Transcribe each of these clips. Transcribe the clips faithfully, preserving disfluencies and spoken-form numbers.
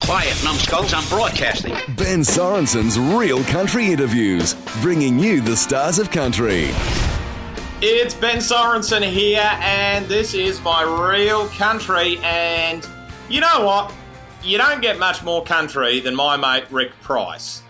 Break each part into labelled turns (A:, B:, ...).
A: Quiet, numbskulls, I'm broadcasting.
B: Ben Sorensen's Real Country Interviews, bringing you the stars of country.
C: It's Ben Sorensen here, and this is my Real Country, and you know what? You don't get much more country than my mate Rick Price.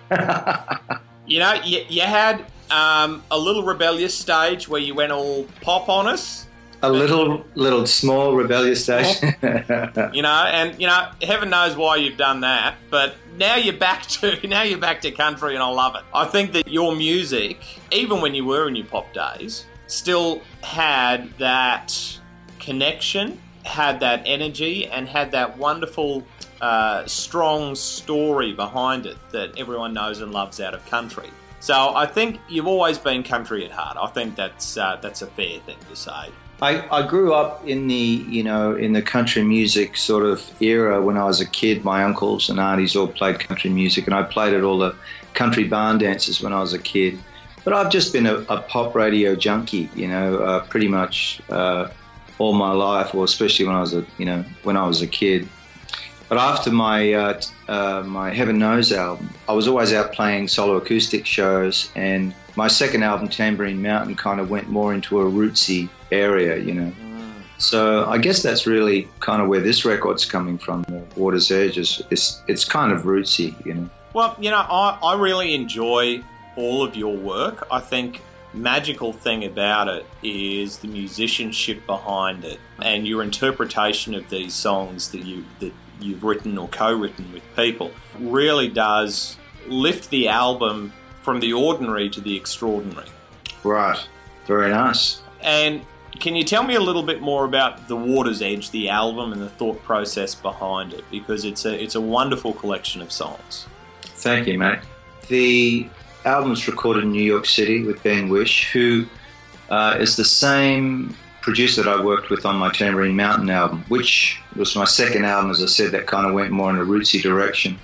C: You know, you, you had um, a little rebellious stage where you went all pop on us.
D: A little, little small rebellious stage.
C: You know, and you know, heaven knows why you've done that. But now you're back to now you're back to country, and I love it. I think that your music, even when you were in your pop days, still had that connection, had that energy, and had that wonderful, uh, strong story behind it that everyone knows and loves out of country. So I think you've always been country at heart. I think that's uh, that's a fair thing to say.
D: I, I grew up in the, you know, in the country music sort of era when I was a kid. My uncles and aunties all played country music, and I played at all the country barn dances when I was a kid. But I've just been a, a pop radio junkie, you know, uh, pretty much uh, all my life, or especially when I was a, you know, when I was a kid. But after my uh, uh, my Heaven Knows album, I was always out playing solo acoustic shows, and my second album, Tambourine Mountain, kind of went more into a rootsy area, you know. Mm. So I guess that's really kind of where this record's coming from. Water's Edge is it's, it's kind of rootsy, you know.
C: Well, you know, I, I really enjoy all of your work. I think magical thing about it is the musicianship behind it and your interpretation of these songs that you that you've written or co-written with people really does lift the album from the ordinary to the extraordinary.
D: Right. Very nice.
C: And can you tell me a little bit more about The Water's Edge, the album, and the thought process behind it? Because it's a it's a wonderful collection of songs.
D: Thank you, mate. The album's recorded in New York City with Ben Wish, who uh, is the same producer that I worked with on my Tambourine Mountain album, which was my second album, as I said, that kind of went more in a rootsy direction.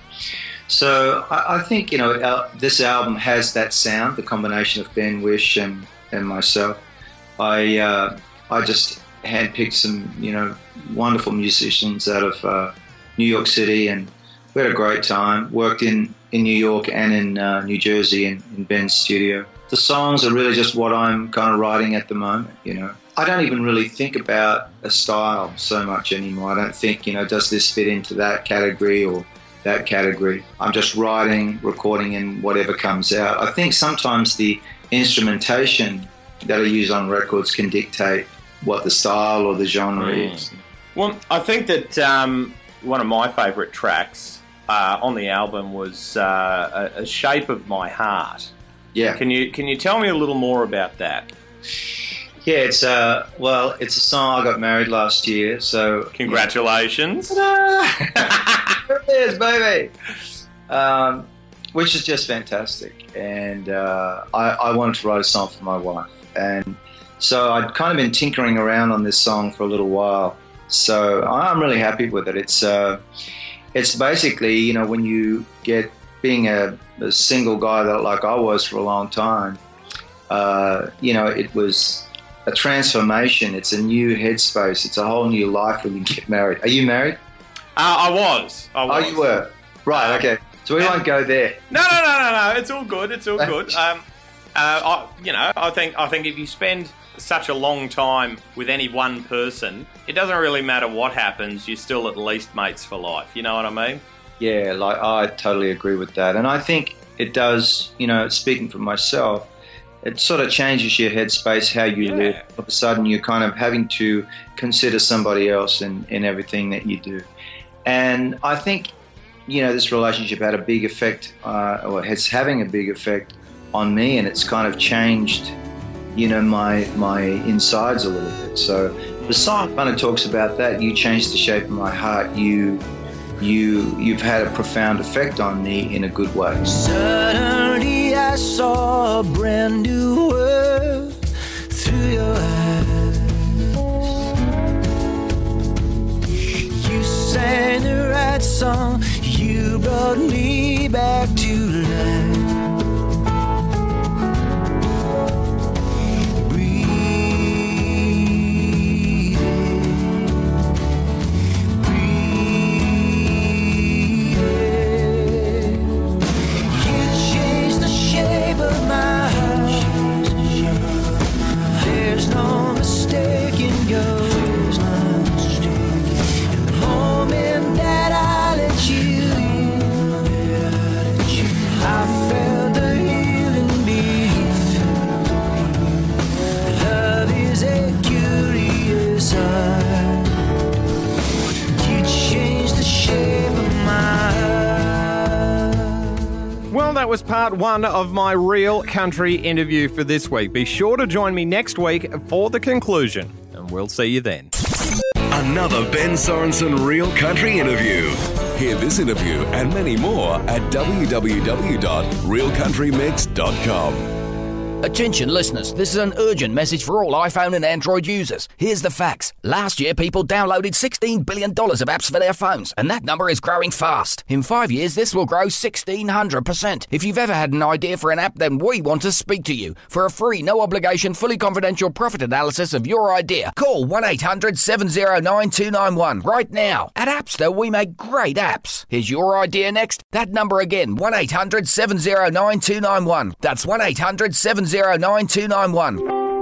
D: So I, I think, you know, uh, this album has that sound, the combination of Ben Wish and, and myself. I uh, I just handpicked some, you know, wonderful musicians out of uh, New York City, and we had a great time. Worked in, in New York and in uh, New Jersey in, in Ben's studio. The songs are really just what I'm kind of writing at the moment, you know. I don't even really think about a style so much anymore. I don't think, you know, does this fit into that category or that category. I'm just writing, recording, and whatever comes out. I think sometimes the instrumentation that I use on records can dictate what the style or the genre mm. is.
C: Well, I think that um, one of my favourite tracks uh, on the album was uh, a, a Shape of My Heart.
D: Yeah.
C: Can you can you tell me a little more about that?
D: Yeah, it's uh well, it's a song. I got married last year, so
C: congratulations!
D: Yeah. There it is, baby. Um, which is just fantastic, and uh, I, I wanted to write a song for my wife, and so I'd kind of been tinkering around on this song for a little while. So I'm really happy with it. It's uh, it's basically, you know, when you get being a, a single guy that like I was for a long time, uh, you know, it was a transformation. It's a new headspace. It's a whole new life when you get married. Are you married?
C: Uh, I was. I was.
D: Oh, you were? Right, okay. So we won't go there.
C: No, no, no, no, no. It's all good. It's all good. Um, uh, I, you know, I think I think if you spend such a long time with any one person, it doesn't really matter what happens. You're still at least mates for life. You know what I mean?
D: Yeah, like I totally agree with that. And I think it does, you know, speaking for myself, it sort of changes your headspace, how you
C: yeah.
D: live. All of a sudden, you're kind of having to consider somebody else in, in everything that you do. And I think, you know, this relationship had a big effect, uh, or it's having a big effect on me, and it's kind of changed, you know, my my insides a little bit. So the song kind of talks about that. You changed the shape of my heart. You, you, you've had a profound effect on me in a good way.
E: Suddenly I saw a brand new world through your eyes. You sang the right song. You brought me back to life. Breathing, breathing.
C: that was part one of my Real Country interview for this week. Be sure to join me next week for the conclusion, and we'll see you then.
B: Another Ben Sorensen Real Country interview. Hear this interview and many more at w w w dot real country mix dot com.
F: Attention listeners, this is an urgent message for all iPhone and Android users. Here's the facts. Last year, people downloaded sixteen billion dollars of apps for their phones, and that number is growing fast. In five years, this will grow sixteen hundred percent. If you've ever had an idea for an app, then we want to speak to you. For a free, no-obligation, fully confidential profit analysis of your idea, call one eight hundred seven oh nine two nine one right now. At Appster, we make great apps. Here's your idea next. That number again, one eight hundred seven oh nine two nine one. That's one eight hundred seven oh nine two nine one.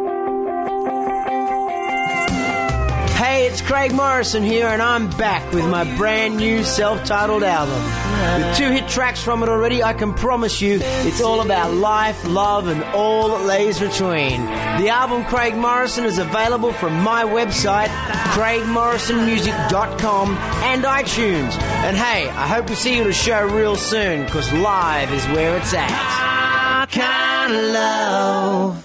E: Hey, it's Craig Morrison here, and I'm back with my brand new self-titled album. With two hit tracks from it already, I can promise you it's all about life, love, and all that lays between. The album Craig Morrison is available from my website, craig morrison music dot com, and iTunes. And hey, I hope to see you at a show real soon, because live is where it's at. Kind of love.